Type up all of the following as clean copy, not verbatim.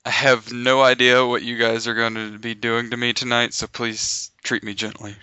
I have no idea what you guys are going to be doing to me tonight, so please treat me gently.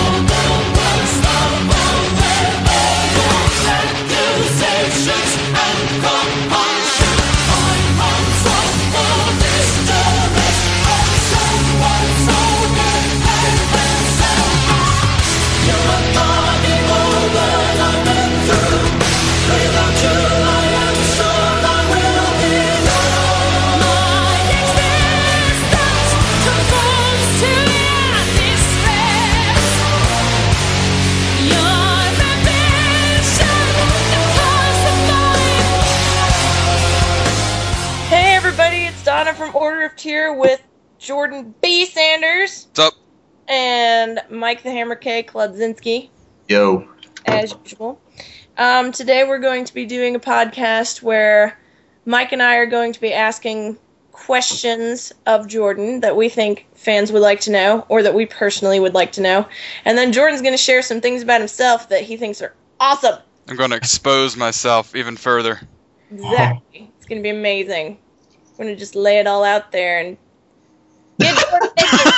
Donna from Order of Tyr with Jordan B. Sanders. What's up? And Mike the Hammer K. Kludzinski. Yo. As usual. Today we're going to be doing a podcast where Mike and I are going to be asking questions of Jordan that we think fans would like to know, or that we personally would like to know. And then Jordan's going to share some things about himself that he thinks are awesome. I'm going to expose myself even further. Exactly. It's going to be amazing. I'm going to just lay it all out there and get Jordan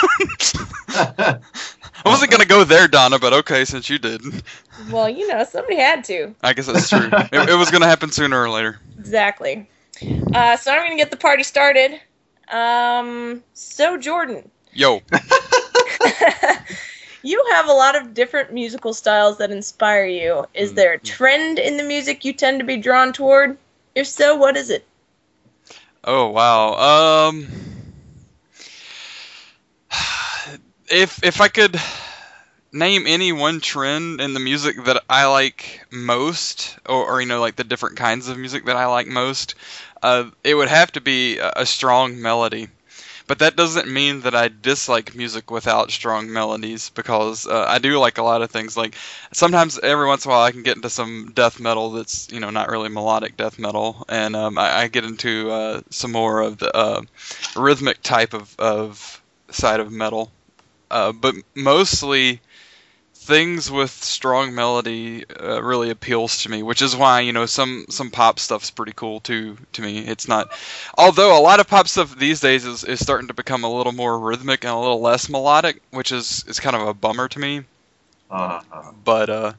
I wasn't going to go there, Donna, but okay, since you did. Well, you know, somebody had to. I guess that's true. It was going to happen sooner or later. Exactly. So I'm going to get the party started. So, Jordan. Yo. You have a lot of different musical styles that inspire you. Is there a trend in the music you tend to be drawn toward? If so, what is it? Oh, wow. If I could name any one trend in the music that I like most, or you know, like the different kinds of music that I like most, it would have to be a strong melody. But that doesn't mean that I dislike music without strong melodies, because I do like a lot of things. Like sometimes, every once in a while, I can get into some death metal that's, you know, not really melodic death metal, and I get into some more of the rhythmic type of side of metal. But mostly, things with strong melody really appeals to me, which is why, you know, some pop stuff's pretty cool too to me. It's not, although a lot of pop stuff these days is starting to become a little more rhythmic and a little less melodic, which is kind of a bummer to me. But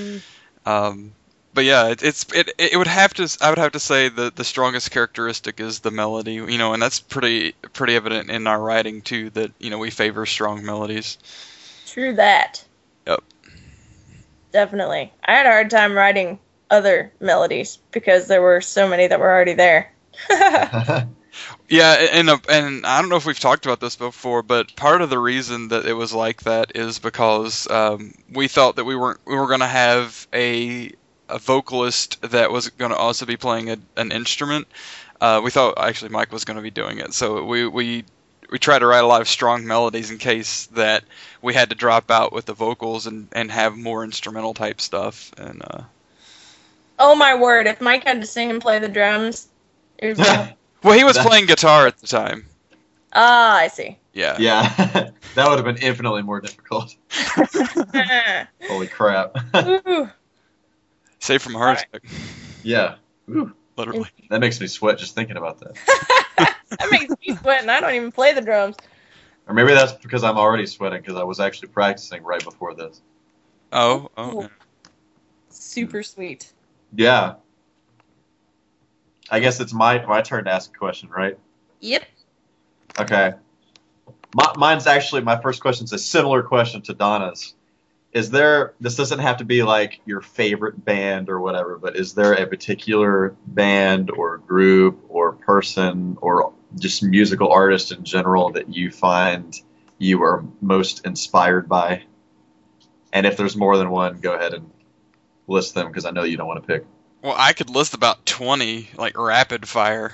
yeah, it would have to, I would have to say that the strongest characteristic is the melody, you know, and that's pretty evident in our writing too, that, you know, we favor strong melodies. True that. Yep. Definitely. I had a hard time writing other melodies because there were so many that were already there. Yeah, and I don't know if we've talked about this before, but part of the reason that it was like that is because we felt that we were going to have a vocalist that was going to also be playing an instrument. We thought actually Mike was going to be doing it, so we tried to write a lot of strong melodies in case that we had to drop out with the vocals and have more instrumental type stuff. And oh my word! If Mike had to sing and play the drums, it was well, he was playing guitar at the time. Ah, I see. Yeah. Yeah, that would have been infinitely more difficult. Holy crap. Ooh. Save from a heart attack. Yeah. Ooh. Literally. That makes me sweat just thinking about that. That makes me sweat, and I don't even play the drums. Or maybe that's because I'm already sweating, because I was actually practicing right before this. Oh. Cool. Super sweet. Yeah. I guess it's my turn to ask a question, right? Yep. Okay. Mine's actually, my first question's a similar question to Donna's. This doesn't have to be like your favorite band or whatever, but is there a particular band or group or person or just musical artist in general that you find you are most inspired by? And if there's more than one, go ahead and list them, because I know you don't want to pick. Well, I could list about 20, like rapid fire.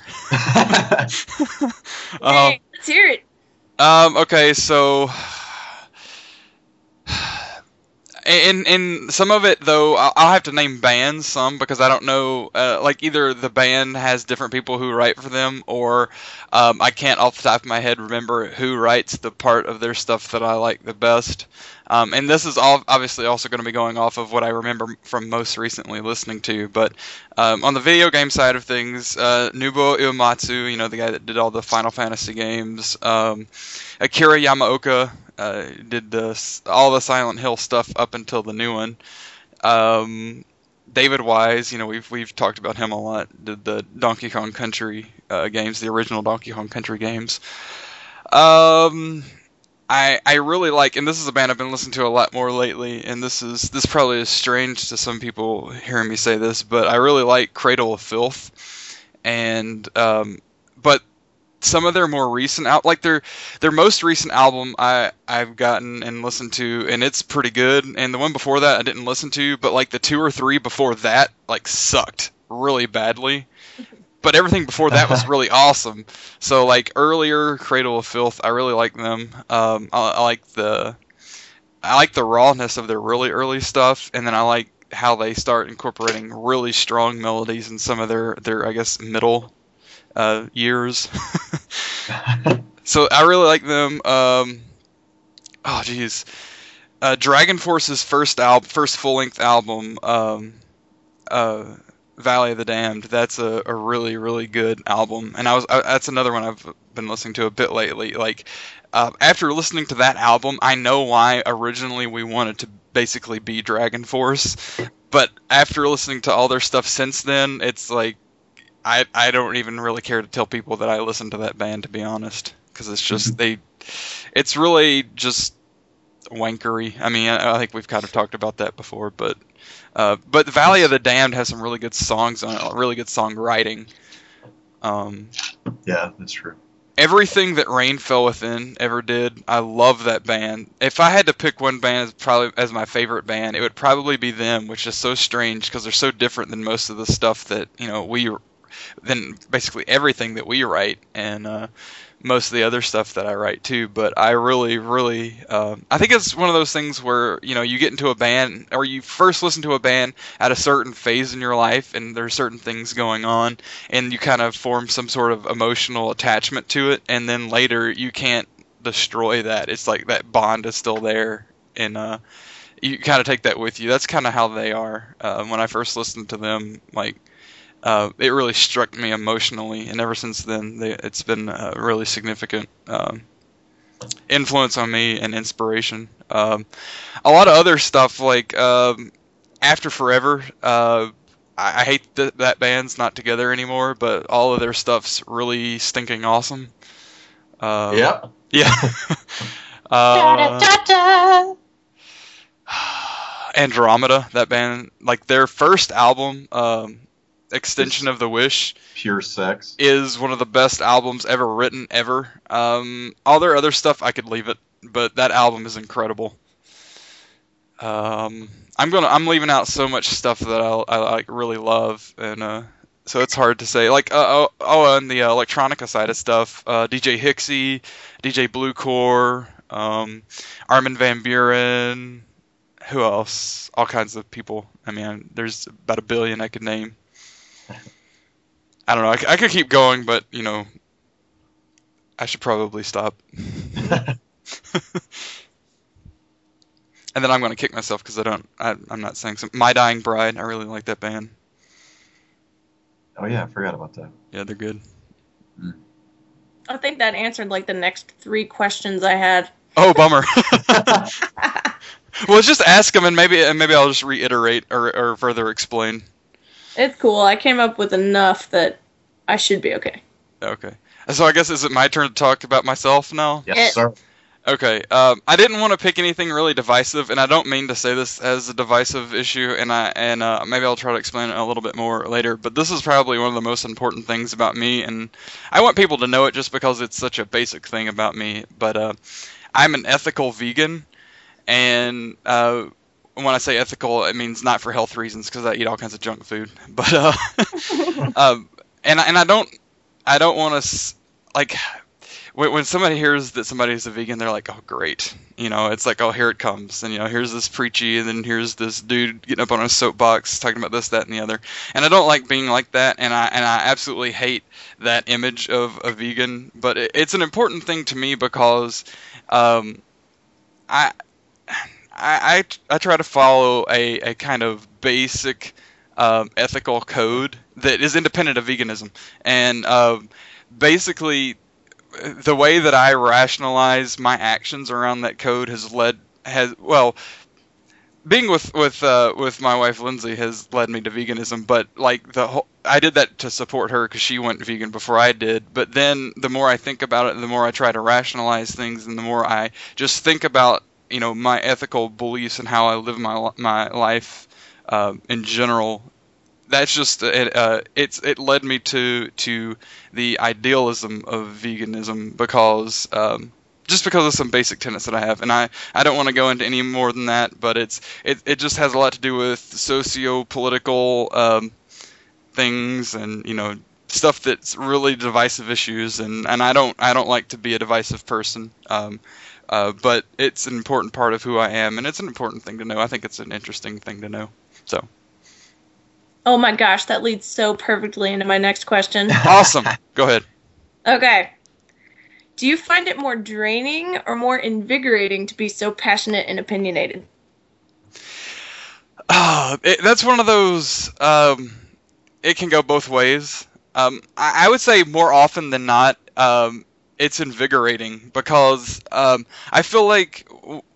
Hey, let's hear it. Okay, so And some of it though, I'll have to name bands some because I don't know. Like either the band has different people who write for them, or I can't off the top of my head remember who writes the part of their stuff that I like the best. And this is all obviously also going to be going off of what I remember from most recently listening to. But on the video game side of things, Nobuo Uematsu, the guy that did all the Final Fantasy games, Akira Yamaoka did all the Silent Hill stuff up until the new one. David Wise, we've talked about him a lot. Did the Donkey Kong Country games, the original Donkey Kong Country games. I really like, and this is a band I've been listening to a lot more lately, and this probably is strange to some people hearing me say this, but I really like Cradle of Filth, and but some of their more recent like their most recent album I've gotten and listened to, and it's pretty good, and the one before that I didn't listen to, but like the 2 or 3 before that like sucked really badly. But everything before that was really awesome. So like earlier Cradle of Filth, I really like them. I like the rawness of their really early stuff, and then I like how they start incorporating really strong melodies in some of their I guess middle years. So I really like them. Dragon Force's first full length album. Valley of the Damned. That's a really, really good album, and that's another one I've been listening to a bit lately. Like after listening to that album, I know why originally we wanted to basically be Dragon Force, but after listening to all their stuff since then, it's like I don't even really care to tell people that I listen to that band, to be honest, because it's just it's really just wankery. I mean, I think we've kind of talked about that before, but the Valley of the Damned has some really good songs on it, really good songwriting. Yeah, that's true. Everything that Rain Fell Within ever did, I love that band. If I had to pick one band as my favorite band, it would probably be them, which is so strange because they're so different than most of the stuff that than basically everything that we write, and most of the other stuff that I write too. But I really, really, I think it's one of those things where, you get into a band, or you first listen to a band at a certain phase in your life, and there's certain things going on, and you kind of form some sort of emotional attachment to it, and then later you can't destroy that. It's like that bond is still there, and you kind of take that with you. That's kind of how they are. When I first listened to them, like, it really struck me emotionally, and ever since then, it's been a really significant influence on me and inspiration. A lot of other stuff, like After Forever, I hate that band's not together anymore, but all of their stuff's really stinking awesome. Yep. Yeah. Andromeda, that band, like their first album, Extension of the Wish, Pure sex, is one of the best albums ever written ever. All their other stuff I could leave it, but that album is incredible. I'm leaving out so much stuff that I like really love, and so it's hard to say. Like on the electronica side of stuff, DJ Hixie, DJ Bluecore, Armin van Buuren, who else? All kinds of people. I mean, there's about 1 billion I could name. I don't know. I could keep going, but I should probably stop. And then I'm going to kick myself because I'm not saying something. My Dying Bride. I really like that band. Oh yeah, I forgot about that. Yeah, they're good. I think that answered like the next 3 questions I had. Oh, bummer. Well, just ask them, and maybe I'll just reiterate or further explain. It's cool. I came up with enough that I should be okay. Okay. So I guess, is it my turn to talk about myself now? Yes, sir. Okay. I didn't want to pick anything really divisive, and I don't mean to say this as a divisive issue, and maybe I'll try to explain it a little bit more later, but this is probably one of the most important things about me, and I want people to know it just because it's such a basic thing about me, but I'm an ethical vegan, and when I say ethical, it means not for health reasons, because I eat all kinds of junk food. But and I don't want to, like, when somebody hears that somebody's a vegan, they're like, oh, great. It's like, oh, here it comes. And, here's this preachy, and then here's this dude getting up on a soapbox talking about this, that, and the other. And I don't like being like that, and I absolutely hate that image of a vegan. But it's an important thing to me because I try to follow a kind of basic ethical code that is independent of veganism. And basically, the way that I rationalize my actions around that code being with my wife Lindsay has led me to veganism. But like I did that to support her because she went vegan before I did. But then the more I think about it, the more I try to rationalize things, and the more I just think about my ethical beliefs and how I live my life in general. That's just it led me to the idealism of veganism because of some basic tenets that I have, and I don't want to go into any more than that, but it just has a lot to do with socio-political things and stuff that's really divisive issues, and I don't like to be a divisive person, but it's an important part of who I am, and it's an important thing to know. I think it's an interesting thing to know. So. Oh my gosh, that leads so perfectly into my next question. Awesome. Go ahead. Okay. Do you find it more draining or more invigorating to be so passionate and opinionated? That's one of those, it can go both ways. I would say more often than not, it's invigorating because I feel like,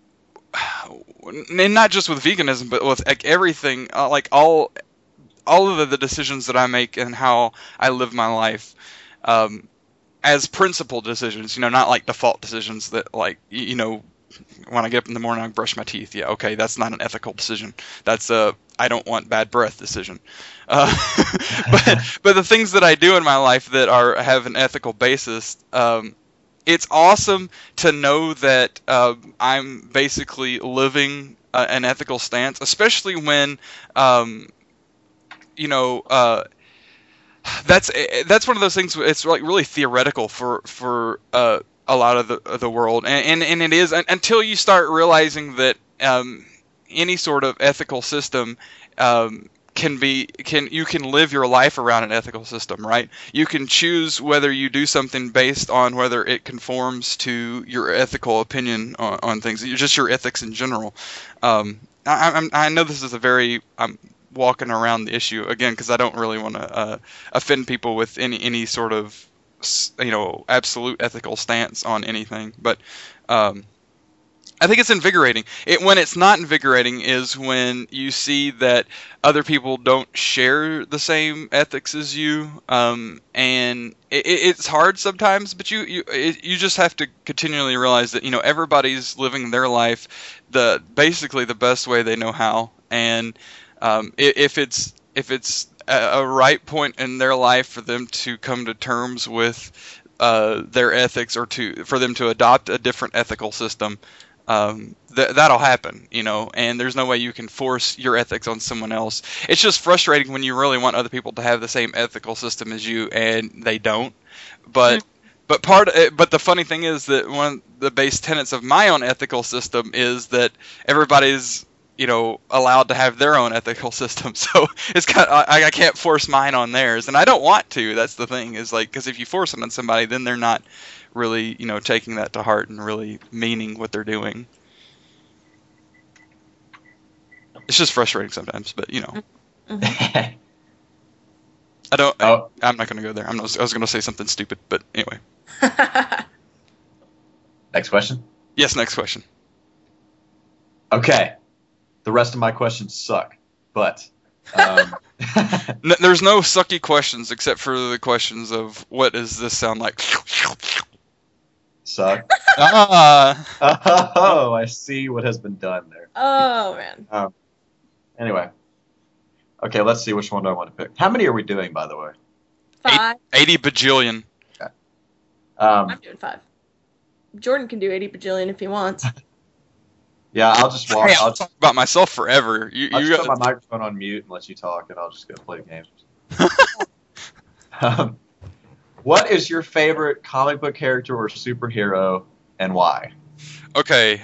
and not just with veganism, but with like everything, like all of the decisions that I make and how I live my life, as principled decisions, not like default decisions that like, when I get up in the morning, I brush my teeth. Yeah, okay, that's not an ethical decision. That's a I don't want bad breath decision. But the things that I do in my life that have an ethical basis, it's awesome to know that I'm basically living an ethical stance, especially when that's one of those things. It's like really theoretical for a lot of the world, and it is until you start realizing that any sort of ethical system you can live your life around an ethical system, right? You can choose whether you do something based on whether it conforms to your ethical opinion on things, just your ethics in general. I know this is I'm walking around the issue again because I don't really want to offend people with any sort of absolute ethical stance on anything, but I think it's invigorating. When it's not invigorating is when you see that other people don't share the same ethics as you, and it's hard sometimes. But you just have to continually realize that everybody's living their life basically the best way they know how, and if it's a right point in their life for them to come to terms with their ethics, or for them to adopt a different ethical system. That'll happen, and there's no way you can force your ethics on someone else. It's just frustrating when you really want other people to have the same ethical system as you and they don't. But the funny thing is that one of the base tenets of my own ethical system is that everybody's allowed to have their own ethical system. So it's I can't force mine on theirs, and I don't want to. That's the thing, is like, because if you force it on somebody, then they're not really taking that to heart and really meaning what they're doing. It's just frustrating sometimes, but Mm-hmm. I'm not going to go there. I was going to say something stupid, but anyway. Next question? Yes, next question. Okay. The rest of my questions suck, but there's no sucky questions except for the questions of what does this sound like? Suck. Oh, I see what has been done there. Oh man. Anyway. Okay, let's see, which one do I want to pick. How many are we doing, by the way? 5. 80 bajillion. Okay. I'm doing 5. Jordan can do 80 bajillion if he wants. Yeah, I'll just walk. Hey, I'll talk about myself forever. I'll just put my microphone on mute and let you talk, and I'll just go play games. What is your favorite comic book character or superhero, and why? Okay,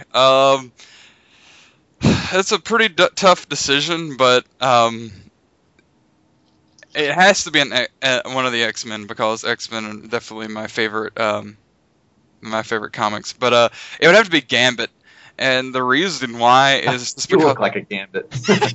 it's a pretty tough decision, but it has to be one of the X-Men because X-Men are definitely my favorite comics. But it would have to be Gambit, and the reason why is just You because look like a Gambit.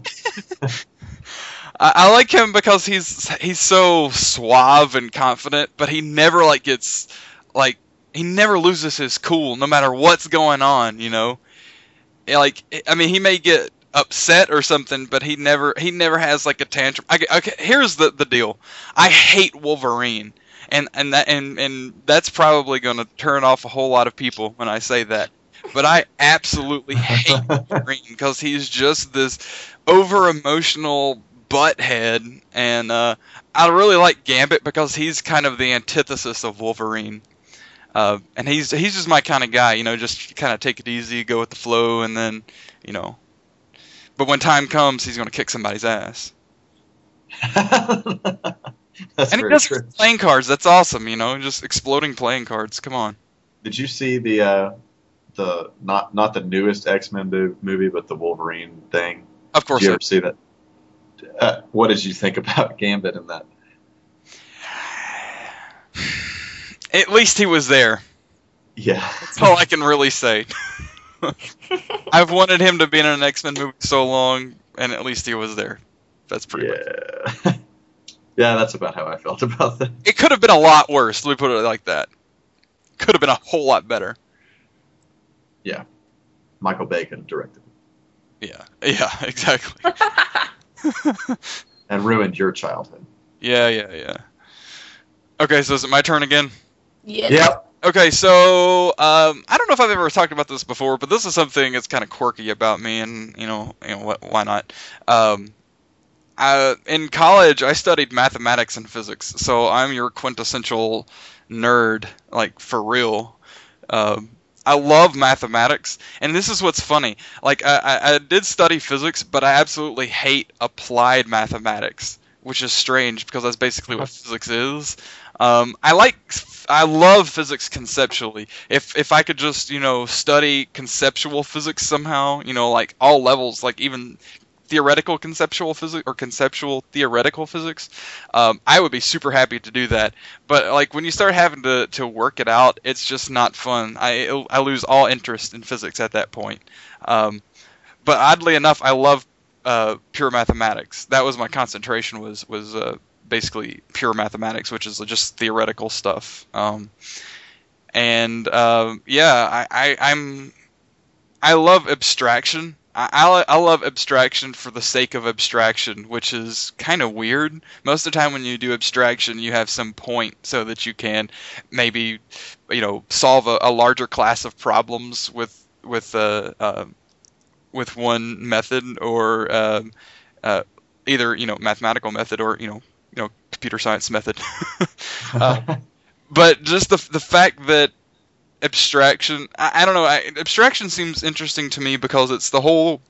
I like him because he's so suave and confident, but he never he never loses his cool no matter what's going on, you know. Like, I mean, he may get upset or something, but he never has like a tantrum. Okay, here's the deal. I hate Wolverine, and that's probably going to turn off a whole lot of people when I say that. But I absolutely hate Wolverine because he's just this over emotional butthead, and I really like Gambit because he's kind of the antithesis of Wolverine. And he's just my kind of guy, you know, just kind of take it easy, go with the flow, and then, you know. But when time comes, he's going to kick somebody's ass. That's And he very does true. playing cards. That's awesome, you know, just exploding playing cards. Come on. Did you see the not the newest X-Men movie, but the Wolverine thing? Of course. Did you ever see that? What did you think about Gambit in that? At least he was there. Yeah. That's all I can really say. I've wanted him to be in an X-Men movie so long, and at least he was there. That's pretty much it. Yeah. Yeah, that's about how I felt about that. It could have been a lot worse, let me put it like that. Could have been a whole lot better. Yeah. Michael Bay could have directed it. Yeah, exactly. And ruined your childhood. Yeah. Okay, so is it my turn again? Yes. Yep. Okay, so I don't know if I've ever talked about this before, but this is something that's kind of quirky about me, and why not? In college, I studied mathematics and physics, so I'm your quintessential nerd, like for real. I love mathematics, and this is what's funny. Like I did study physics, but I absolutely hate applied mathematics, which is strange because that's basically what physics is. I love physics conceptually. If I could just, study conceptual physics somehow, like all levels, like even theoretical conceptual physics or conceptual theoretical physics, I would be super happy to do that. But like when you start having to work it out, it's just not fun. I lose all interest in physics at that point. But oddly enough, I love pure mathematics. That was my concentration was basically pure mathematics, which is just theoretical stuff. I love abstraction. I love abstraction for the sake of abstraction, which is kind of weird. Most of the time when you do abstraction, you have some point so that you can maybe, solve a larger class of problems with one method, or either mathematical method, or computer science method. But just the fact that abstraction, I don't know, abstraction seems interesting to me because it's the whole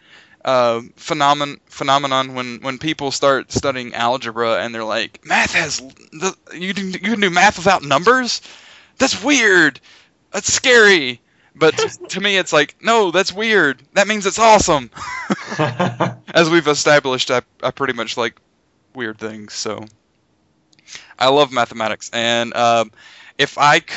phenomenon when people start studying algebra and they're like, math has you can do math without numbers? That's weird. That's scary. But to me, it's like, no, that's weird. That means it's awesome. As we've established, I pretty much like weird things, so I love mathematics. And if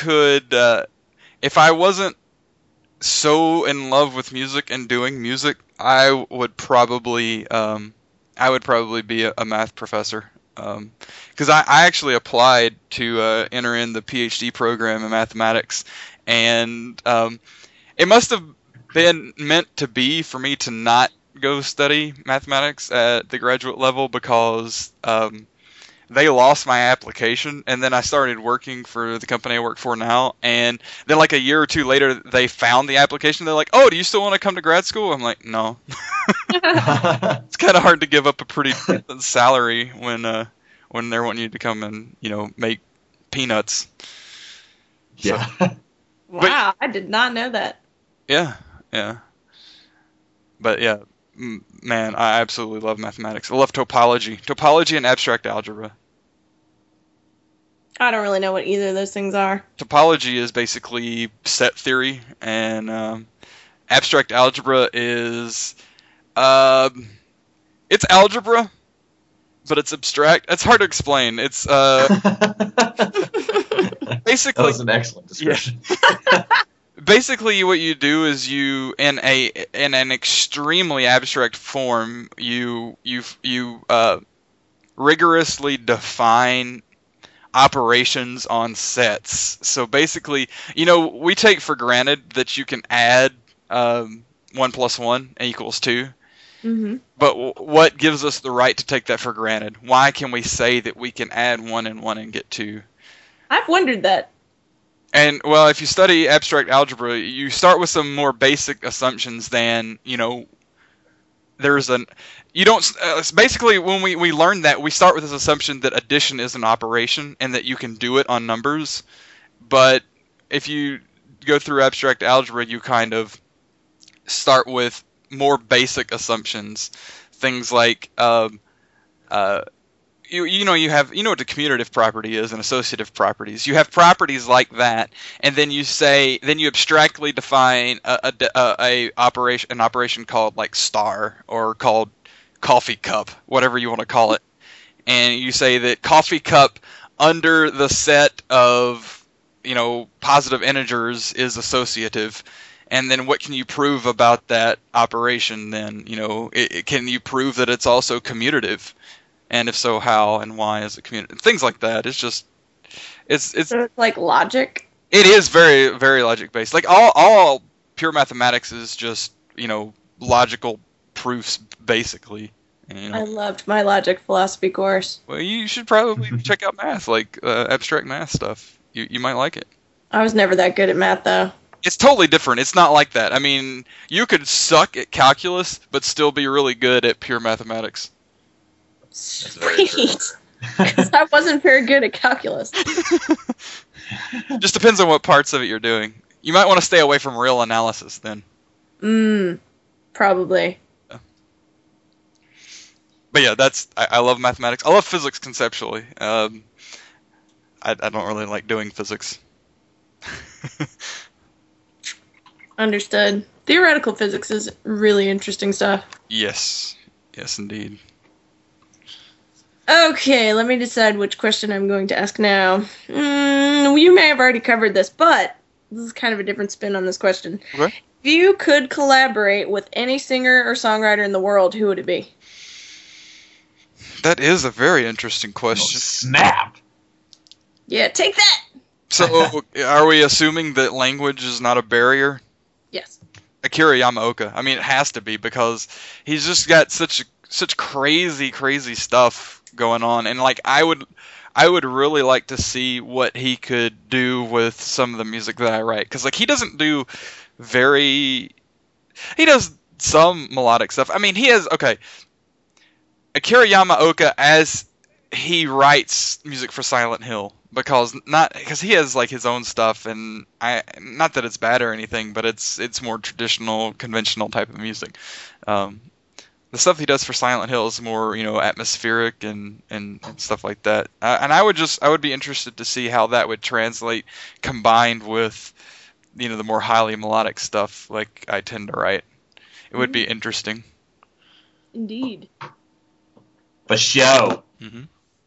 I wasn't so in love with music and doing music, I would probably be a math professor. Because I actually applied to enter in the PhD program in mathematics, and it must have been meant to be for me to not go study mathematics at the graduate level because they lost my application, and then I started working for the company I work for now, and then like a year or two later they found the application. They're like, oh, do you still want to come to grad school? I'm like, no. It's kind of hard to give up a pretty decent salary when they're wanting you to come and make peanuts. Yeah. Wow, I did not know that. Yeah. But yeah, man, I absolutely love mathematics. I love topology and abstract algebra. I don't really know what either of those things are. Topology is basically set theory, and abstract algebra is it's algebra, but it's abstract. It's hard to explain. It's That basically was an excellent description. basically what you do is you in an extremely abstract form you rigorously define operations on sets. So basically, we take for granted that you can add 1 + 1 = 2. Mm-hmm. But what gives us the right to take that for granted? Why can we say that we can add 1 and 1 and get 2? I've wondered that. And, well, if you study abstract algebra, you start with some more basic assumptions than, there's an... You don't... basically, when we learn that, we start with this assumption that addition is an operation and that you can do it on numbers. But if you go through abstract algebra, you kind of start with more basic assumptions. Things like... you have what the commutative property is and associative properties. You have properties like that, and then you abstractly define an operation called like star or called coffee cup, whatever you want to call it, and you say that coffee cup under the set of positive integers is associative. And then what can you prove about that operation? Then can you prove that it's also commutative? And if so, how and why is it commutative? Things like that. It's just it's So it's like logic. it is very, very logic based. Like all pure mathematics is just logical proofs basically. And, I loved my logic philosophy course. well, you should probably check out math, like abstract math stuff. You might like it. I was never that good at math, though. It's totally different. It's not like that. I mean, you could suck at calculus, but still be really good at pure mathematics. very true. Sweet. Because I wasn't very good at calculus. Just depends on what parts of it you're doing. You might want to stay away from real analysis then. Probably. But yeah, I love mathematics. I love physics conceptually. I don't really like doing physics. Understood. Theoretical physics is really interesting stuff. Yes. Yes, indeed. Okay, let me decide which question I'm going to ask now. You may have already covered this, but this is kind of a different spin on this question. Okay. If you could collaborate with any singer or songwriter in the world, who would it be? That is a very interesting Oh, question. snap! Yeah, take that! So, are we assuming that language is not a barrier? Yes. Akira Yamaoka. I mean, it has to be because he's just got such crazy stuff going on, and like I would really like to see what he could do with some of the music that I write, because like he does some melodic stuff. I mean, Akira Yamaoka as he writes music for Silent Hill, because he has like his own stuff, and not that it's bad or anything, but it's more traditional, conventional type of music. The stuff he does for Silent Hill is more atmospheric and stuff like that. And I would be interested to see how that would translate combined with the more highly melodic stuff like I tend to write. It would be interesting. Indeed. For show. Hmm.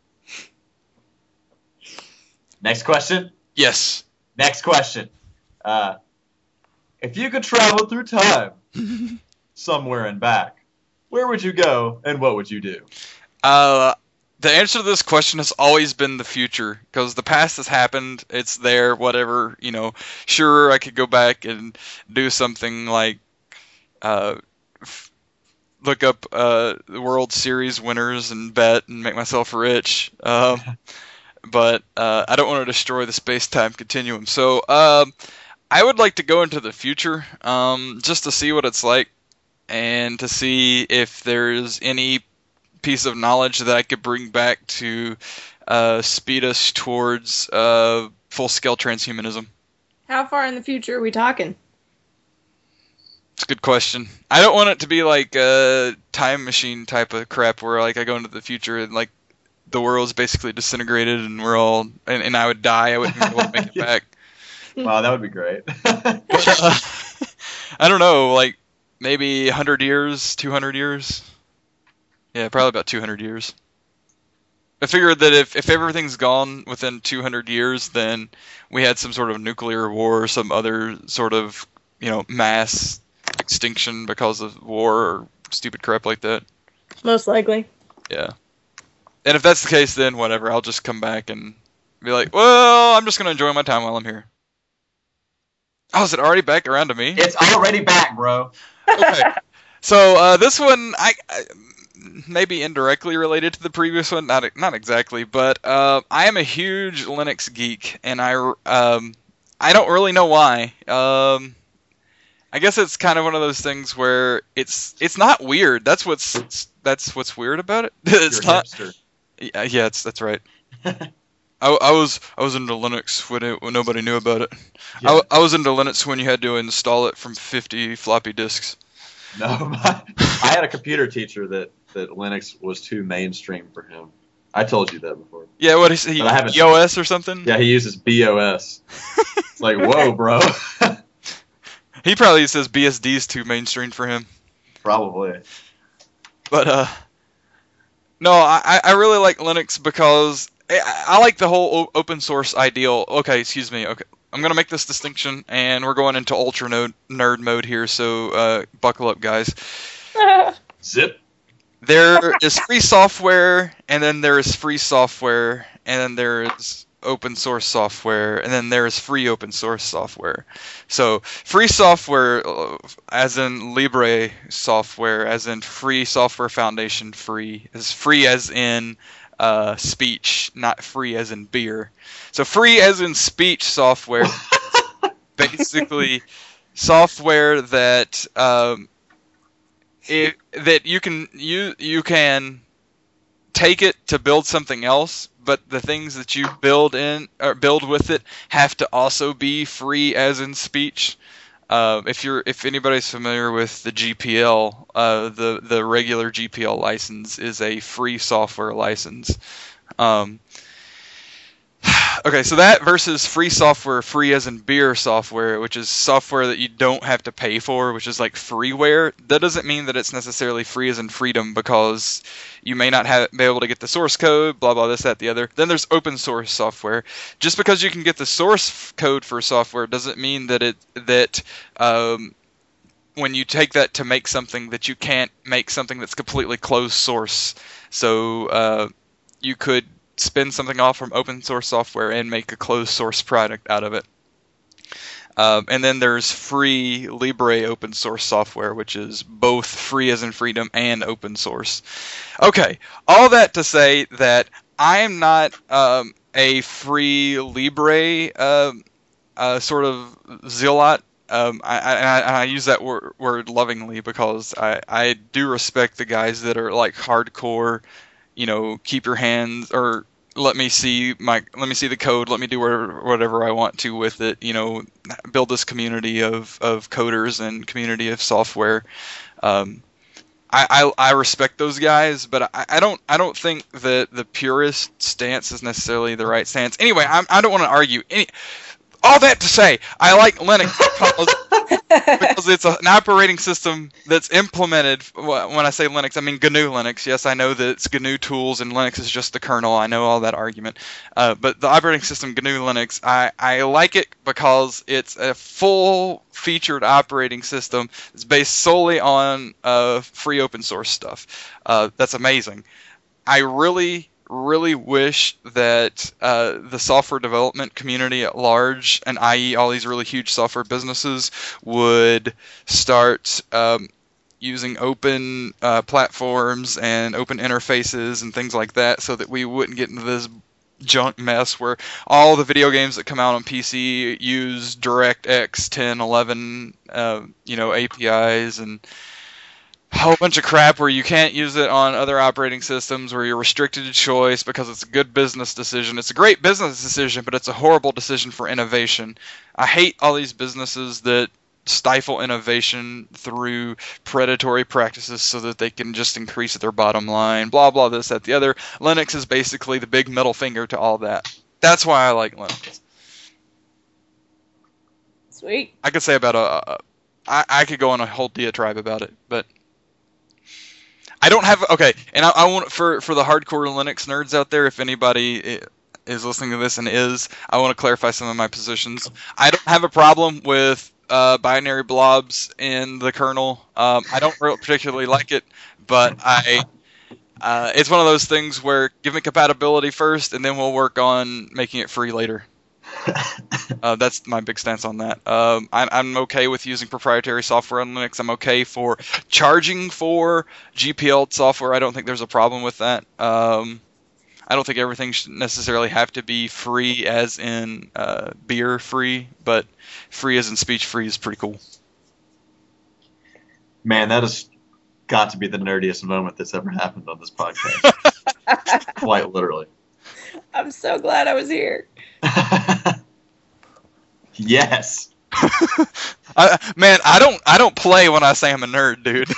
Next question. Yes. Next question. If you could travel through time somewhere and back, where would you go and what would you do? The answer to this question has always been the future, because the past has happened. It's there, whatever, Sure, I could go back and do something like look up the World Series winners and bet and make myself rich. But I don't want to destroy the space-time continuum. So I would like to go into the future just to see what it's like, and to see if there's any piece of knowledge that I could bring back to speed us towards full-scale transhumanism. How far in the future are we talking? It's a good question. I don't want it to be like a time machine type of crap where like I go into the future and like the world's basically disintegrated and we're all and I would die. I wouldn't be able to make it back. Wow, that would be great. But, I don't know, like maybe 100 years, 200 years. Yeah, probably about 200 years. I figured that if everything's gone within 200 years, then we had some sort of nuclear war or some other sort of, mass extinction because of war or stupid crap like that. Most likely. Yeah. And if that's the case, then whatever. I'll just come back and be like, well, I'm just going to enjoy my time while I'm here. Oh, is it already back around to me? It's already back, bro. Okay. So this one, I maybe indirectly related to the previous one, not exactly, but I am a huge Linux geek, and I don't really know why. I guess it's kind of one of those things where it's not weird. That's what's weird about it. It's You're a not. hipster. Yeah, that's right. I was into Linux when nobody knew about it. Yeah. I was into Linux when you had to install it from 50 floppy disks. No, I had a computer teacher that Linux was too mainstream for him. I told you that before. Yeah, what is he? But I haven't- EOS or something? Yeah, he uses BOS. It's like, whoa, bro. He probably says BSD's too mainstream for him. Probably. But no, I really like Linux because I like the whole open source ideal. Okay, excuse me. Okay, I'm gonna make this distinction, and we're going into ultra nerd mode here. So buckle up, guys. Zip. There is free software, and then there is free software, and then there is open source software, and then there is free open source software. So free software, as in Libre software, as in Free Software Foundation free, is free as in speech, not free as in beer. So free as in speech software, basically software that that you can take it to build something else, but the things that you build with it have to also be free as in speech. If anybody's familiar with the GPL, the regular GPL license is a free software license. Okay, so that versus free software, free as in beer software, which is software that you don't have to pay for, which is like freeware. That doesn't mean that it's necessarily free as in freedom, because you may not be able to get the source code, blah, blah, this, that, the other. Then there's open source software. Just because you can get the source code for software doesn't mean that when you take that to make something, that you can't make something that's completely closed source. So you could spin something off from open source software and make a closed source product out of it. And then there's free Libre open source software, which is both free as in freedom and open source. Okay, all that to say that I am not a free Libre sort of zealot. I use that word lovingly, because I do respect the guys that are like hardcore, keep your hands, or let me see the code, let me do whatever I want to with it, build this community of coders and community of software. I respect those guys, but I don't think that the purist stance is necessarily the right stance. Anyway, I don't want to argue. All that to say, I like Linux because it's an operating system that's implemented. When I say Linux, I mean GNU Linux. Yes, I know that it's GNU tools and Linux is just the kernel. I know all that argument. But the operating system GNU Linux, I like it because it's a full-featured operating system. It's based solely on free open source stuff. That's amazing. I really wish that the software development community at large, and i.e. all these really huge software businesses, would start using open platforms and open interfaces and things like that, so that we wouldn't get into this junk mess where all the video games that come out on PC use DirectX 10, 11, APIs, and a whole bunch of crap where you can't use it on other operating systems, where you're restricted to choice because it's a good business decision. It's a great business decision, but it's a horrible decision for innovation. I hate all these businesses that stifle innovation through predatory practices so that they can just increase their bottom line, blah, blah, this, that, the other. Linux is basically the big middle finger to all that. That's why I like Linux. Sweet. I could say about I could go on a whole diatribe about it, but I don't have, okay, and I want, for the hardcore Linux nerds out there, if anybody is listening to this and I want to clarify some of my positions. I don't have a problem with binary blobs in the kernel. I don't particularly like it, but it's one of those things where give me compatibility first, and then we'll work on making it free later. That's my big stance on that. I'm okay with using proprietary software on Linux. I'm okay for charging for GPL software. I don't think there's a problem with that. I don't think everything should necessarily have to be free as in beer free, but free as in speech free is pretty cool. Man, that has got to be the nerdiest moment that's ever happened on this podcast. Quite literally. I'm so glad I was here. Yes. Man, I don't play when I say I'm a nerd, dude.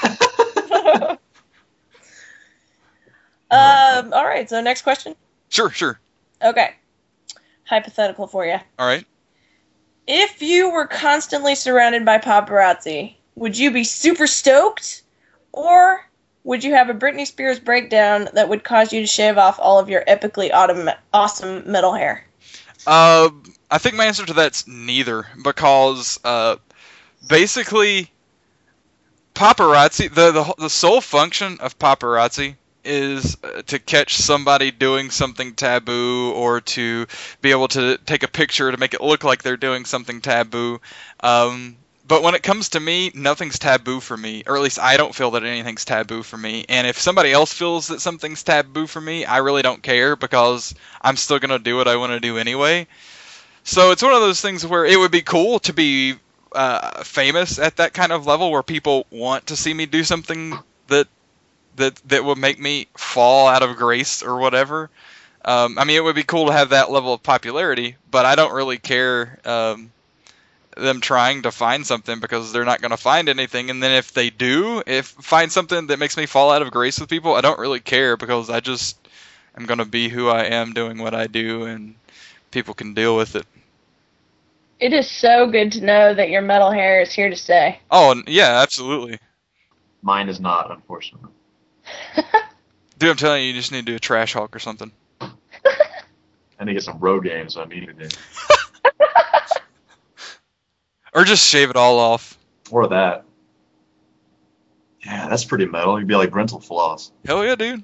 All right, so next question. Sure. Okay. Hypothetical for you. All right. If you were constantly surrounded by paparazzi, would you be super stoked? Or would you have a Britney Spears breakdown that would cause you to shave off all of your epically awesome metal hair? I think my answer to that's neither, because basically paparazzi, the sole function of paparazzi is to catch somebody doing something taboo, or to be able to take a picture to make it look like they're doing something taboo. But when it comes to me, nothing's taboo for me, or at least I don't feel that anything's taboo for me. And if somebody else feels that something's taboo for me, I really don't care, because I'm still going to do what I want to do anyway. So it's one of those things where it would be cool to be famous at that kind of level, where people want to see me do something that would make me fall out of grace or whatever. I mean, it would be cool to have that level of popularity, but I don't really care them trying to find something, because they're not going to find anything. And then if they do find something that makes me fall out of grace with people, I don't really care, because I just am going to be who I am, doing what I do, and people can deal with it. It is so good to know that your metal hair is here to stay. Oh, yeah, absolutely. Mine is not, unfortunately. Dude, I'm telling you, you just need to do a trash hawk or something. I need to get some road games, so I need to do. Or just shave it all off. Or that. Yeah, that's pretty metal. You'd be like Brental Floss. Hell yeah, dude.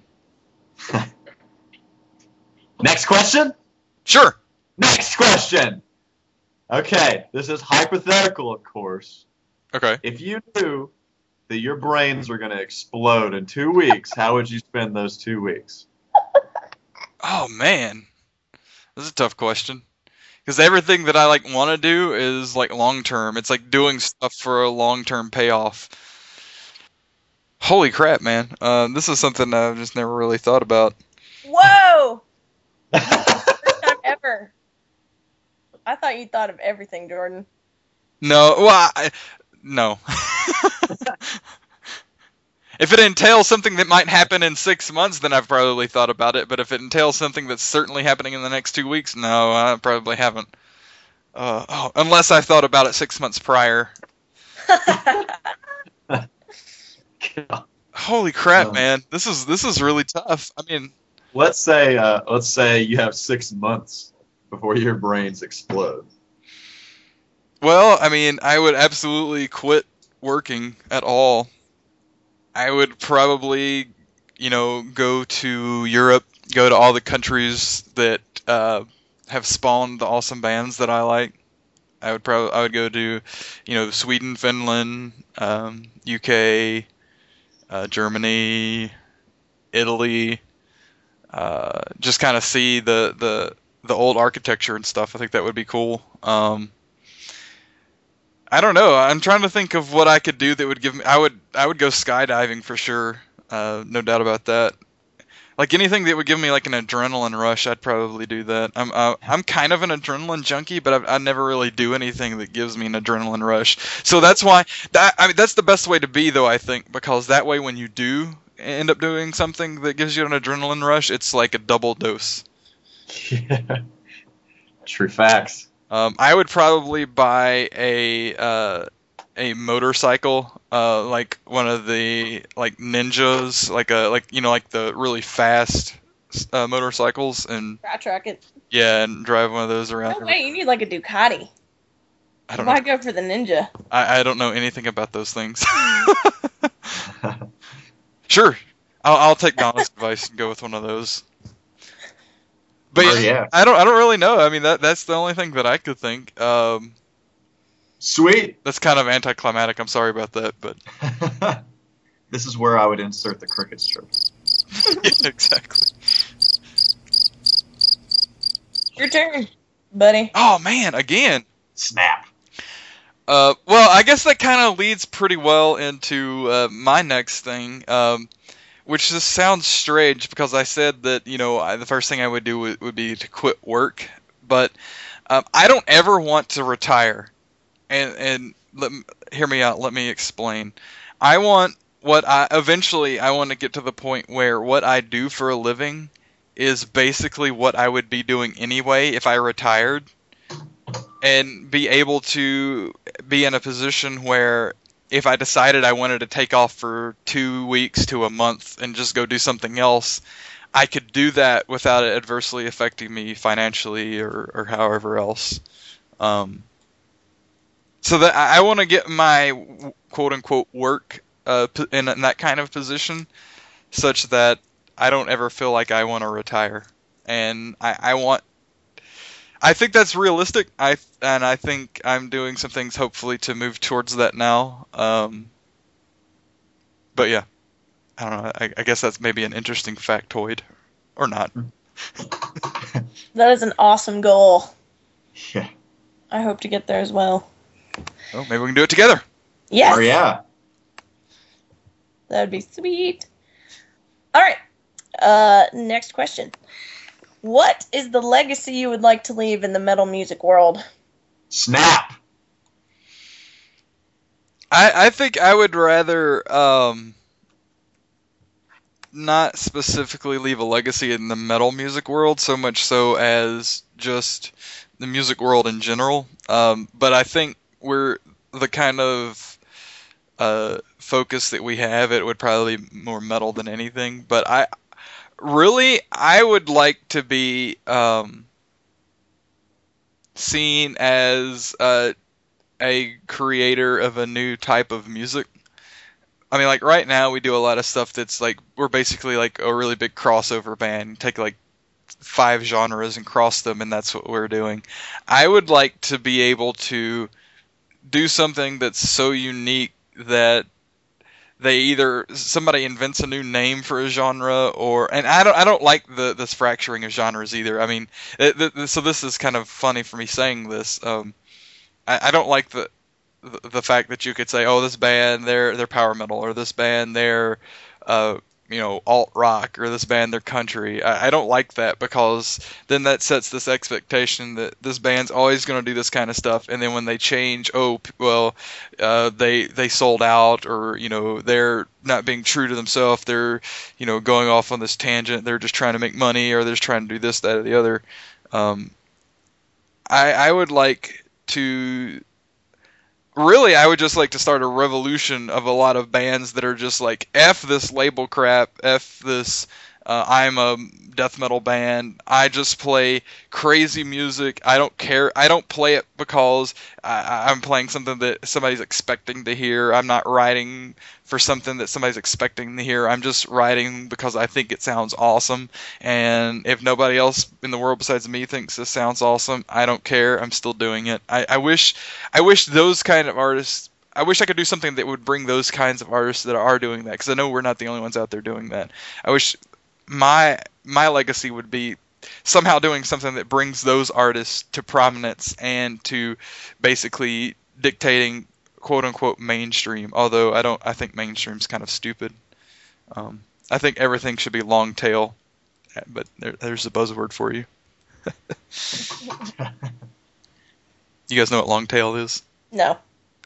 Next question? Sure. Next question! Okay, this is hypothetical, of course. Okay. If you knew that your brains were going to explode in 2 weeks, how would you spend those 2 weeks? Oh, man. This is a tough question. Because everything that I want to do is long term. It's like doing stuff for a long term payoff. Holy crap, man! This is something I've just never really thought about. Whoa! First time ever. I thought you thought of everything, Jordan. No, well, no. If it entails something that might happen in 6 months, then I've probably thought about it. But if it entails something that's certainly happening in the next 2 weeks, no, I probably haven't. Unless I thought about it 6 months prior. Holy crap, man! This is really tough. I mean, let's say you have 6 months before your brains explode. Well, I mean, I would absolutely quit working at all. I would probably, go to Europe, go to all the countries that have spawned the awesome bands that I like. I would go to, Sweden, Finland, UK, Germany, Italy. Just kind of see the old architecture and stuff. I think that would be cool. I don't know. I'm trying to think of what I could do that would give me. I would go skydiving for sure. No doubt about that. Like anything that would give me like an adrenaline rush, I'd probably do that. I'm kind of an adrenaline junkie, but I never really do anything that gives me an adrenaline rush. So that's why that's the best way to be, though, I think, because that way when you do end up doing something that gives you an adrenaline rush, it's like a double dose. Yeah. True facts. I would probably buy a motorcycle, like one of the like Ninjas, like the really fast motorcycles, and Track it. yeah, and drive one of those around. No way, you need like a Ducati. I don't Why know. go for the Ninja? I don't know anything about those things. Sure, I'll take Donna's advice and go with one of those. But Yeah. I don't really know. I mean, that's the only thing that I could think. Sweet. That's kind of anticlimactic. I'm sorry about that, but This is where I would insert the cricket strip. yeah, exactly. Your turn, buddy. Oh man, again. Snap. Well, I guess that kind of leads pretty well into my next thing, which just sounds strange because I said that the first thing I would do would be to quit work, but I don't ever want to retire. And hear me out. Let me explain. I want eventually I want to get to the point where what I do for a living is basically what I would be doing anyway if I retired, and be able to be in a position where if I decided I wanted to take off for 2 weeks to a month and just go do something else, I could do that without it adversely affecting me financially or however else. So that I want to get my quote unquote work in that kind of position, such that I don't ever feel like I want to retire, and I think that's realistic. I think I'm doing some things hopefully to move towards that now. But yeah, I don't know. I guess that's maybe an interesting factoid, or not. That is an awesome goal. Yeah. I hope to get there as well. Well, maybe we can do it together. Yes. Oh yeah. That'd be sweet. All right. Next question. What is the legacy you would like to leave in the metal music world? Snap. I think I would rather not specifically leave a legacy in the metal music world so much so as just the music world in general. But I think we're the kind of focus that we have, it would probably be more metal than anything. But I would like to be seen as a creator of a new type of music. I mean, like right now we do a lot of stuff that's like we're basically like a really big crossover band. Take like 5 genres and cross them, and that's what we're doing. I would like to be able to do something that's so unique that somebody invents a new name for a genre, and I don't like this fracturing of genres either. I mean, so this is kind of funny for me saying this. I don't like the fact that you could say, oh, this band they're power metal, or this band they're alt rock, or this band they're country. I don't like that, because then that sets this expectation that this band's always going to do this kind of stuff, and then when they change, they sold out, or they're not being true to themselves, they're going off on this tangent, they're just trying to make money, or they're just trying to do this, that, or the other. I would like to really, I would just like to start a revolution of a lot of bands that are just like, F this label crap, F this, I'm a death metal band, I just play crazy music, I don't care, I don't play it because I'm playing something that somebody's expecting to hear, I'm not writing for something that somebody's expecting to hear, I'm just writing because I think it sounds awesome, and if nobody else in the world besides me thinks this sounds awesome, I don't care, I'm still doing it. I wish those kind of artists, I wish I could do something that would bring those kinds of artists that are doing that, because I know we're not the only ones out there doing that. I wish my legacy would be somehow doing something that brings those artists to prominence and to basically dictating quote unquote mainstream, although I think mainstream's kind of stupid. I think everything should be long tail, but there's the buzzword for you. You guys know what long tail is? No.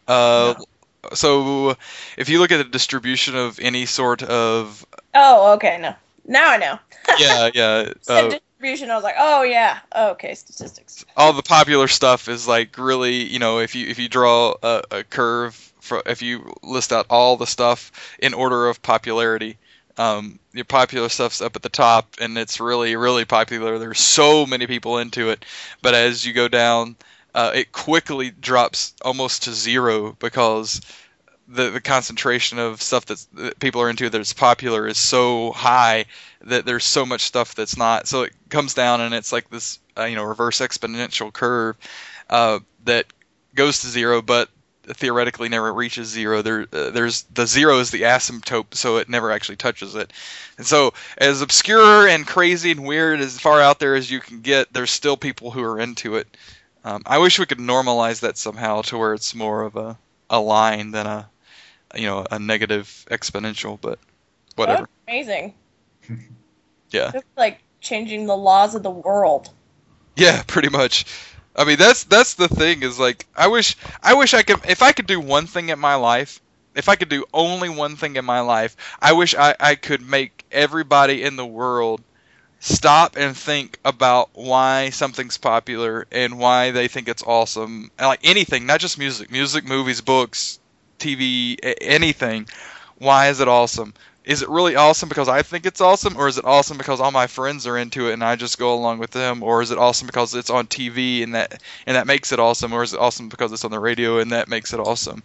So if you look at the distribution of any sort of Oh, okay, no. Now I know. yeah Distribution, I was like, oh yeah. Oh, okay, statistics. all the popular stuff is like really, if you draw a curve if you list out all the stuff in order of popularity, your popular stuff's up at the top, and it's really, really popular. There's so many people into it, but as you go down, it quickly drops almost to zero because the concentration of stuff that people are into that's popular is so high that there's so much stuff that's not. So it comes down, and it's like this, reverse exponential curve that goes to zero, but theoretically never reaches zero. There's the zero is the asymptote, so it never actually touches it. And so, as obscure and crazy and weird as far out there as you can get, there's still people who are into it. I wish we could normalize that somehow to where it's more of a line than a negative exponential, but whatever. That's amazing. Yeah. It's like changing the laws of the world. Yeah, pretty much. I mean, that's the thing is like I wish I could, if I could do one thing in my life, if I could do only one thing in my life, I wish I could make everybody in the world stop and think about why something's popular and why they think it's awesome. And like anything, not just music, movies, books, TV, anything. Why is it awesome? Is it really awesome because I think it's awesome, or is it awesome because all my friends are into it and I just go along with them, or is it awesome because it's on TV and that makes it awesome, or is it awesome because it's on the radio and that makes it awesome?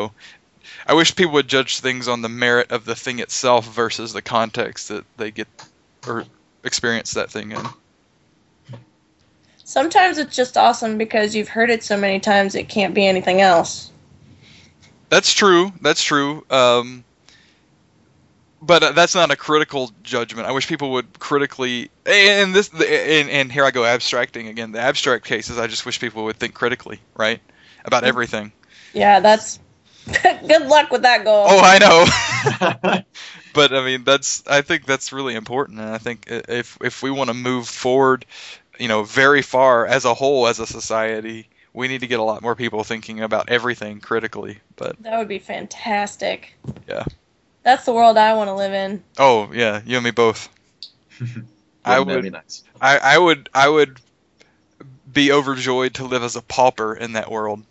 I wish people would judge things on the merit of the thing itself versus the context that they get or experience that thing in. Sometimes it's just awesome because you've heard it so many times it can't be anything else. That's true. But that's not a critical judgment. I wish people would critically, and here I go abstracting again. The abstract cases, I just wish people would think critically, right, about everything. Yeah, that's good luck with that goal. Oh, I know. But I mean, I think that's really important, and I think if we want to move forward, very far as a whole, as a society, we need to get a lot more people thinking about everything critically. But that would be fantastic. Yeah. That's the world I want to live in. Oh yeah, you and me both. That'd be nice. I would be overjoyed to live as a pauper in that world.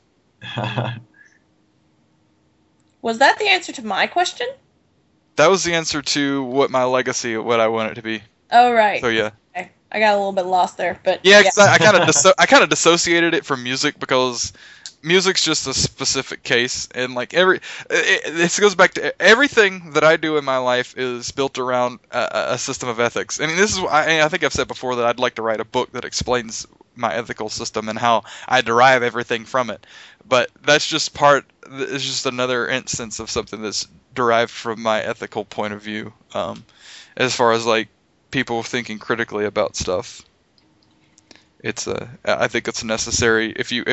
Was that the answer to my question? That was the answer to what my legacy, what I want it to be. Oh right. So yeah. Okay. I got a little bit lost there, but yeah. Cause I kind of dissociated it from music because music's just a specific case, and like this goes back to everything that I do in my life is built around a system of ethics. I mean, this is I think I've said before that I'd like to write a book that explains my ethical system and how I derive everything from it. But that's just it's just another instance of something that's derived from my ethical point of view, as far as like people thinking critically about stuff. I think it's necessary.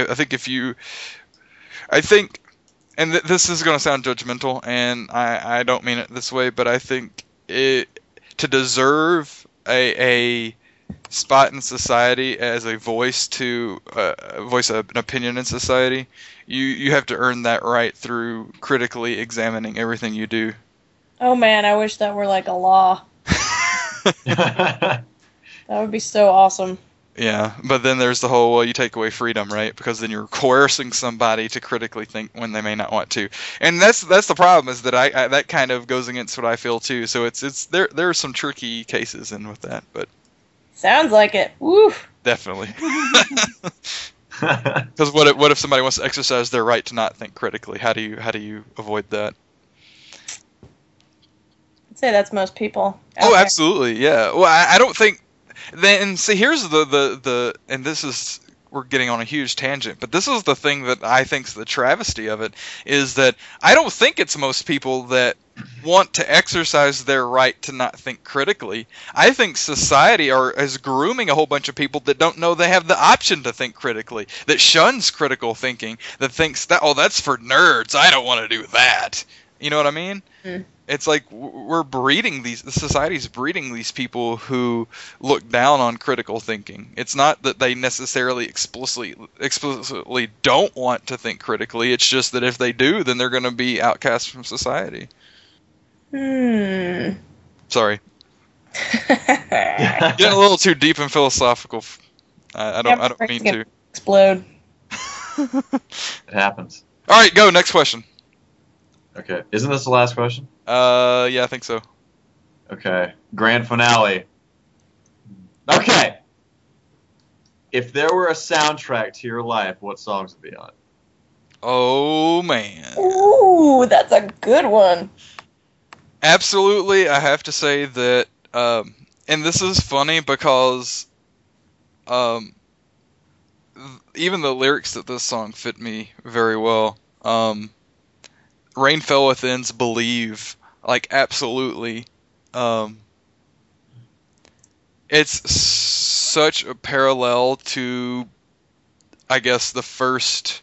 I think, and this is going to sound judgmental, and I don't mean it this way, but I think to deserve a spot in society as a voice to voice an opinion in society, you have to earn that right through critically examining everything you do. Oh man, I wish that were like a law. That would be so awesome. Yeah, but then there's the whole, well, you take away freedom, right? Because then you're coercing somebody to critically think when they may not want to, and that's the problem, is that I that kind of goes against what I feel too. So there are some tricky cases in with that, but sounds like it. Woo. Definitely. Because what if somebody wants to exercise their right to not think critically? How do you avoid that? I'd say that's most people. Oh, absolutely, yeah. Well, I don't think. Then see, here's the and this is, we're getting on a huge tangent, but this is the thing that I think's the travesty of it, is that I don't think it's most people that want to exercise their right to not think critically. I think society is grooming a whole bunch of people that don't know they have the option to think critically, that shuns critical thinking, that thinks that, oh, that's for nerds, I don't want to do that. You know what I mean? Mm. It's like we're breeding the society's breeding these people who look down on critical thinking. It's not that they necessarily explicitly don't want to think critically. It's just that if they do, then they're going to be outcast from society. Sorry. Getting a little too deep and philosophical. I don't mean to. Explode. It happens. All right, go next question. Okay. Isn't this the last question? Yeah, I think so. Okay. Grand finale. Okay. If there were a soundtrack to your life, what songs would be on it? Oh man. Ooh, that's a good one. Absolutely, I have to say that, and this is funny because, even the lyrics to this song fit me very well. Rain Fell Within's Believe, like, absolutely. It's such a parallel to, I guess, the first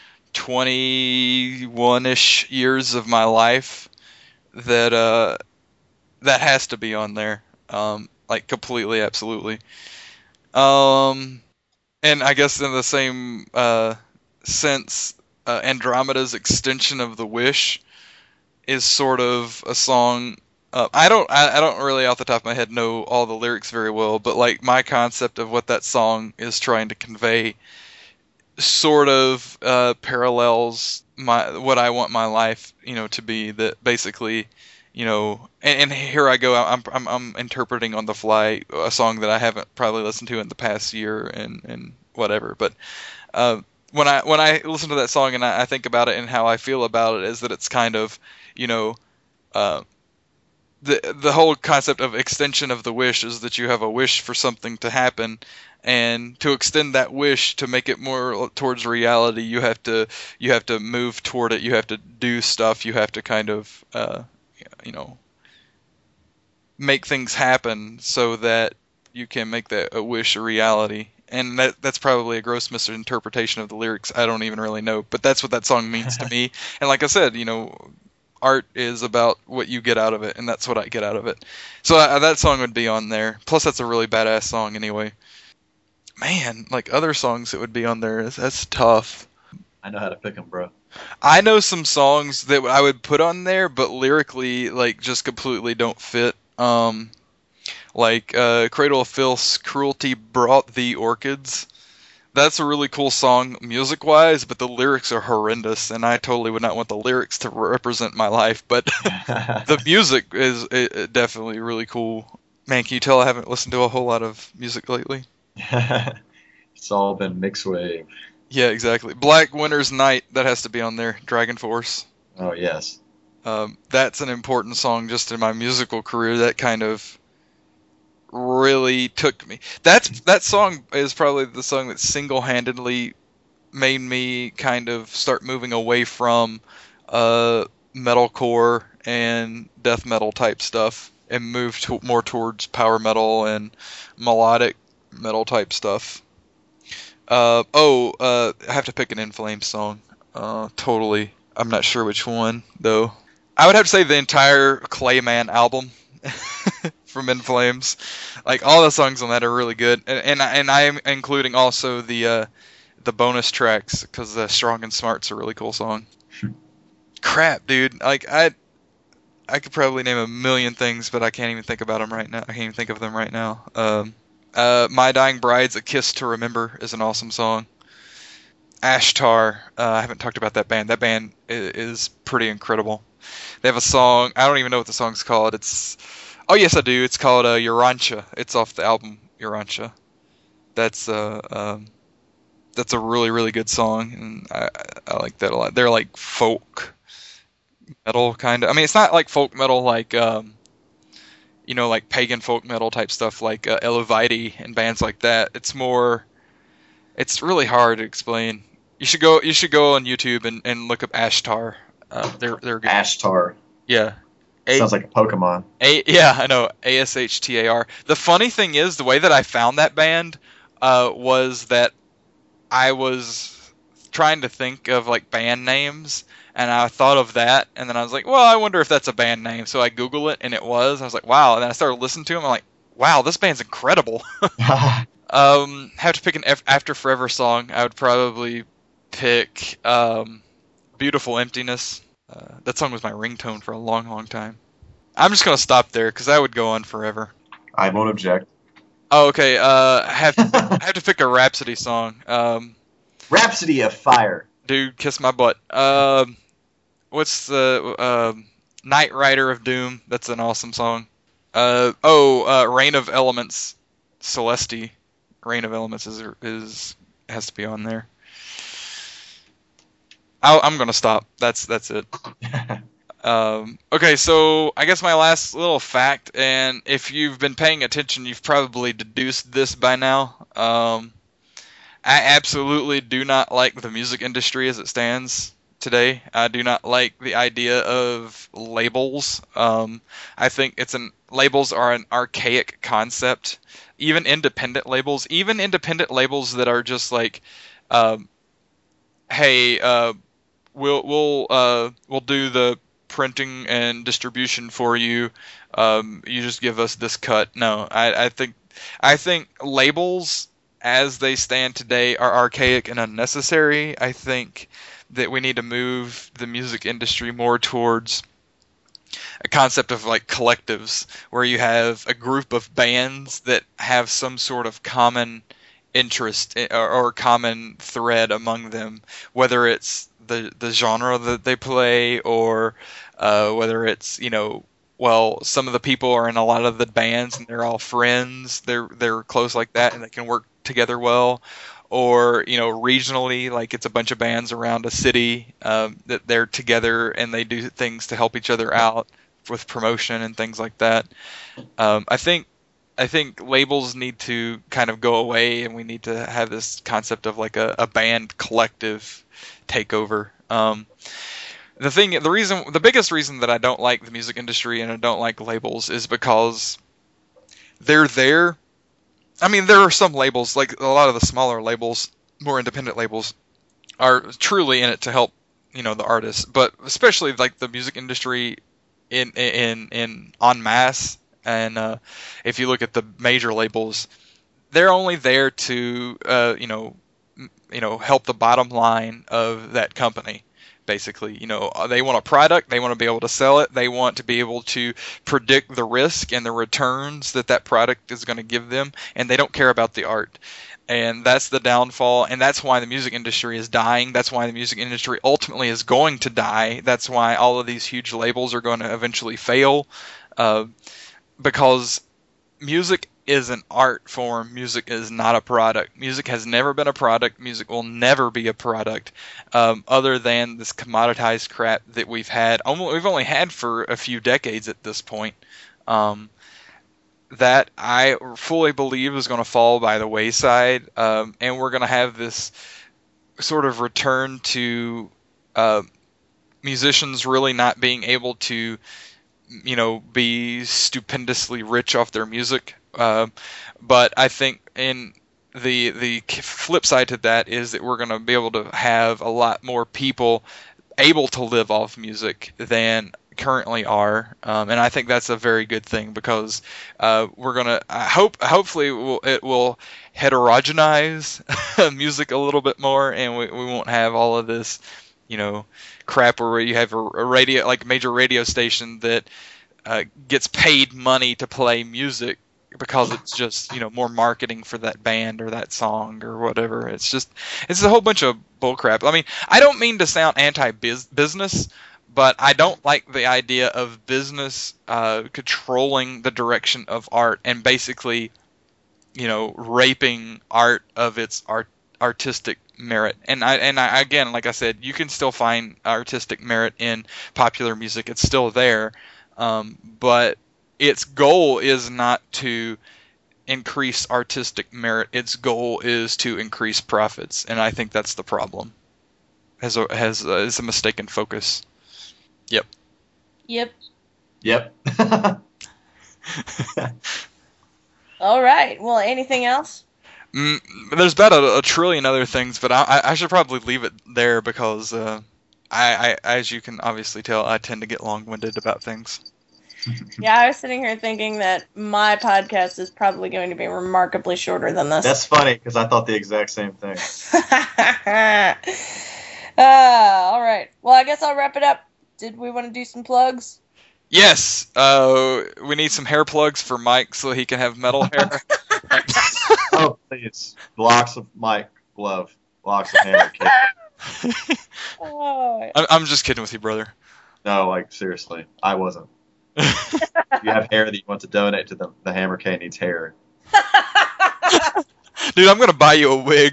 21-ish years of my life that that has to be on there. Like, completely, absolutely. And I guess in the same sense, Andromeda's Extension of the Wish is sort of a song. I don't really off the top of my head know all the lyrics very well, but like my concept of what that song is trying to convey sort of parallels what I want my life, to be. That basically, and here I go. I'm interpreting on the fly a song that I haven't probably listened to in the past year and whatever, but. When I listen to that song and I think about it and how I feel about it is that it's kind of, the whole concept of extension of the wish is that you have a wish for something to happen, and to extend that wish to make it more towards reality, you have to move toward it, you have to do stuff, you have to kind of, make things happen so that you can make that a wish a reality. And that's probably a gross misinterpretation of the lyrics. I don't even really know, but that's what that song means to me. And like I said, art is about what you get out of it, and that's what I get out of it. So that song would be on there. Plus, that's a really badass song anyway. Man, like other songs that would be on there, that's tough. I know how to pick them, bro. I know some songs that I would put on there, but lyrically, like, just completely don't fit. Like Cradle of Filth's Cruelty Brought the Orchids. That's a really cool song music-wise, but the lyrics are horrendous, and I totally would not want the lyrics to represent my life, but the music is definitely really cool. Man, can you tell I haven't listened to a whole lot of music lately? It's all been mixed wave. Yeah, exactly. Black Winter's Night, that has to be on there. Dragon Force. Oh, yes. That's an important song just in my musical career. That kind of really took me. That song is probably the song that single-handedly made me kind of start moving away from metalcore and death metal type stuff and move more towards power metal and melodic metal type stuff. I have to pick an In Flames song. Totally. I'm not sure which one though. I would have to say the entire Clayman album. From In Flames, like all the songs on that are really good, and I'm including also the bonus tracks because the Strong and Smart's a really cool song. Crap, dude! Like I could probably name a million things, but I can't even think about them right now. I can't even think of them right now. My Dying Bride's A Kiss to Remember is an awesome song. Ashtar, I haven't talked about that band. That band is pretty incredible. They have a song. I don't even know what the song's called. Oh yes, I do. It's called Urantia. It's off the album Urantia. That's a really, really good song, and I like that a lot. They're like folk metal kind of. I mean, it's not like folk metal like like pagan folk metal type stuff like Eluveitie and bands like that. It's really hard to explain. You should go on YouTube and look up Ashtar. They're good. Ashtar. Yeah. Sounds like a Pokemon. Yeah, I know. ASHTAR. The funny thing is, the way that I found that band was that I was trying to think of like band names, and I thought of that, and then I was like, well, I wonder if that's a band name. So I Google it, and it was. I was like, wow. And then I started listening to them. I'm like, wow, this band's incredible. Have to pick an After Forever song. I would probably pick Beautiful Emptiness. That song was my ringtone for a long, long time. I'm just gonna stop there because I would go on forever. I won't object. Oh, okay. I have to pick a Rhapsody song. Rhapsody of Fire. Dude, kiss my butt. What's the Knight Rider of Doom? That's an awesome song. Reign of Elements, Celeste. Reign of Elements has to be on there. I'm gonna stop. That's it. Okay, so I guess my last little fact, and if you've been paying attention, you've probably deduced this by now. I absolutely do not like the music industry as it stands today. I do not like the idea of labels. I think labels are an archaic concept. Even independent labels that are just like, hey, we'll do the printing and distribution for you. You just give us this cut. No, I think labels as they stand today are archaic and unnecessary. I think that we need to move the music industry more towards a concept of like collectives, where you have a group of bands that have some sort of common interest or common thread among them, whether it's the genre that they play, or whether it's, some of the people are in a lot of the bands and they're all friends, they're close like that and they can work together well, or regionally, like it's a bunch of bands around a city that they're together and they do things to help each other out with promotion and things like that. I think labels need to kind of go away, and we need to have this concept of like a band collective takeover. The biggest reason that I don't like the music industry and I don't like labels is because they're there. I mean, there are some labels, like a lot of the smaller labels, more independent labels, are truly in it to help, the artists. But especially like the music industry in en masse, and if you look at the major labels, they're only there to help the bottom line of that company. Basically, they want a product, they want to be able to sell it, they want to be able to predict the risk and the returns that product is going to give them, and they don't care about the art. And that's the downfall, and that's why the music industry is dying. That's why the music industry ultimately is going to die. That's why all of these huge labels are going to eventually fail, because music is an art form. Music is not a product. Music has never been a product. Music will never be a product, other than this commoditized crap that we've only had for a few decades at this point. That I fully believe is going to fall by the wayside, and we're going to have this sort of return to musicians really not being able to, be stupendously rich off their music. But I think in the flip side to that is that we're going to be able to have a lot more people able to live off music than currently are, and I think that's a very good thing, because we're gonna hopefully it will heterogenize music a little bit more, and we won't have all of this crap where you have a radio, like a major radio station that gets paid money to play music because it's just more marketing for that band or that song or whatever. It's a whole bunch of bullcrap. I mean, I don't mean to sound anti-business, but I don't like the idea of business controlling the direction of art and basically, raping art of its artistic merit. And I again, like I said, you can still find artistic merit in popular music. It's still there, but its goal is not to increase artistic merit. Its goal is to increase profits, and I think that's the problem. Is a mistaken focus. Yep. All right. Well, anything else? There's about a trillion other things, but I should probably leave it there because I, as you can obviously tell, I tend to get long-winded about things. Yeah, I was sitting here thinking that my podcast is probably going to be remarkably shorter than this. That's funny because I thought the exact same thing. All right. Well, I guess I'll wrap it up. Did we want to do some plugs? Yes, we need some hair plugs for Mike so he can have metal hair. Oh, please. Blocks of Mike glove. Blocks of hammer cake. Oh. I'm just kidding with you, brother. No, like, seriously. I wasn't. If you have hair that you want to donate to the Hammer K needs hair. Dude, I'm going to buy you a wig.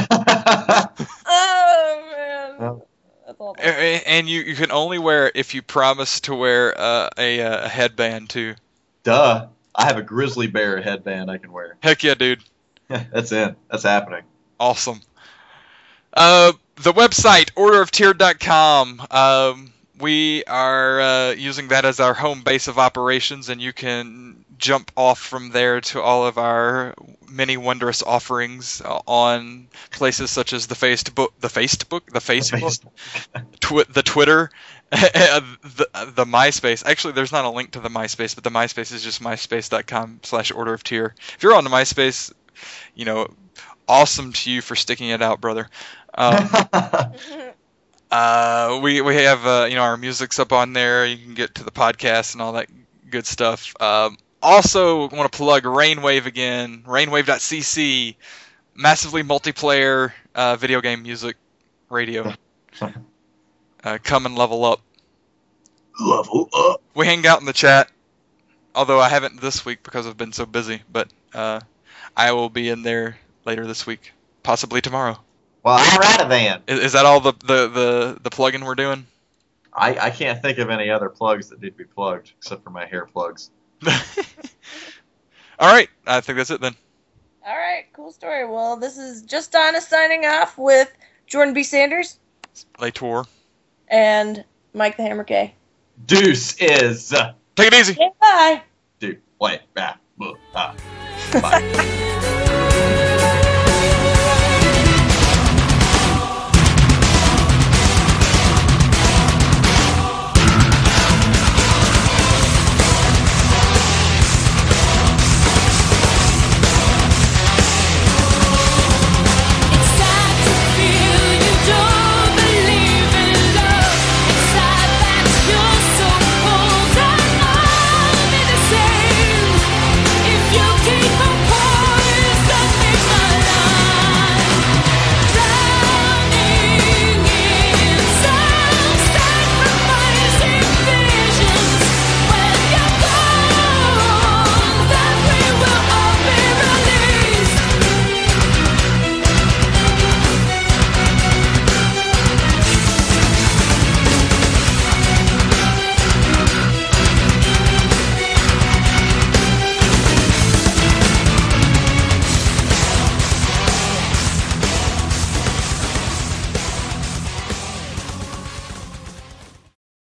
Oh, man. Well, That's awful. And you can only wear it if you promise to wear a headband, too. duh. I have a grizzly bear headband I can wear. Heck yeah, dude. That's it. That's happening. Awesome. The website, orderoftier.com. We are using that as our home base of operations, and you can jump off from there to all of our many wondrous offerings on places such as the Facebook, the Twitter, the MySpace. Actually, there's not a link to the MySpace, but the MySpace is just myspace.com/orderoftier. If you're on the MySpace, awesome to you for sticking it out, brother. We have our music's up on there. You can get to the podcast and all that good stuff. Also want to plug Rainwave again. Rainwave.cc, massively multiplayer video game music radio. Come and level up. Level up. We hang out in the chat, although I haven't this week because I've been so busy. But I will be in there later this week, possibly tomorrow. Well, all right then. Is that all the plug-in we're doing? I can't think of any other plugs that need to be plugged except for my hair plugs. All right, I think that's it then. All right, cool story. Well, this is just Donna signing off with Jordan B. Sanders Later. and Mike the Hammer K. Deuce is. Take it easy. Okay, bye. Dude, wait, bye. Bye.